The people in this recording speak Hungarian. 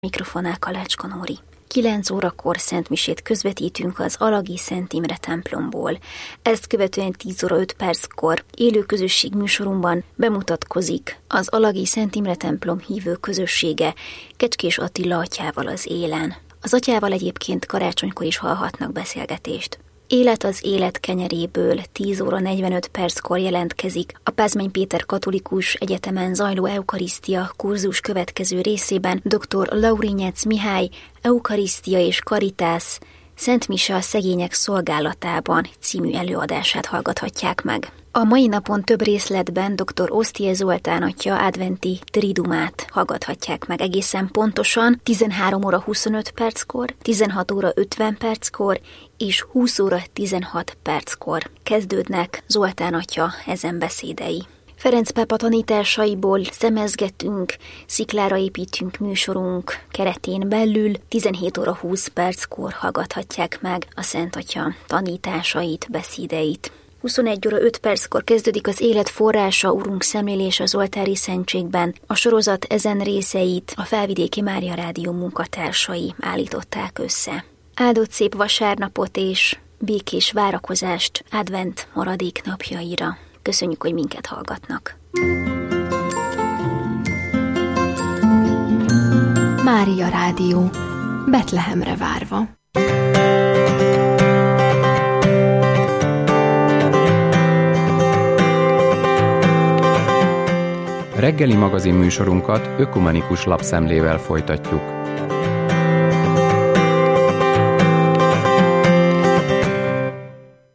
Mikrofonál Kalácska Nóri. 9 órakor szentmisét közvetítünk az Alagi Szent Imre templomból. Ezt követően 10 óra 5 perckor élő közösség műsorunkban bemutatkozik az Alagi Szent Imre templom hívő közössége Kecskés Attila atyával az élen. Az atyával egyébként karácsonykor is hallhatnak beszélgetést. Élet az élet kenyeréből 10 óra 45 perckor jelentkezik a Pázmány Péter Katolikus Egyetemen zajló eukarisztia kurzus következő részében dr. Laurinyec Mihály Eukarisztia és Karitász Szent Mise a szegények szolgálatában című előadását hallgathatják meg. A mai napon több részletben dr. Osztie Zoltán atya adventi tridumát hallgathatják meg egészen pontosan 13 óra 25 perckor, 16 óra 50 perckor és 20 óra 16 perckor kezdődnek Zoltán atya ezen beszédei. Ferenc pápa tanításaiból szemezgetünk, sziklára építünk műsorunk keretén belül, 17 óra 20 perckor hallgathatják meg a Szent Atya tanításait, beszédeit. 21 óra 5 perckor kezdődik az Élet forrása, Urunk szemlélése az oltári szentségben. A sorozat ezen részeit a Felvidéki Mária Rádió munkatársai állították össze. Áldott szép vasárnapot és békés várakozást advent maradék napjaira. Köszönjük, hogy minket hallgatnak. Mária Rádió, Betlehemre várva. Reggeli magazin műsorunkat ökumenikus lapszemlével folytatjuk.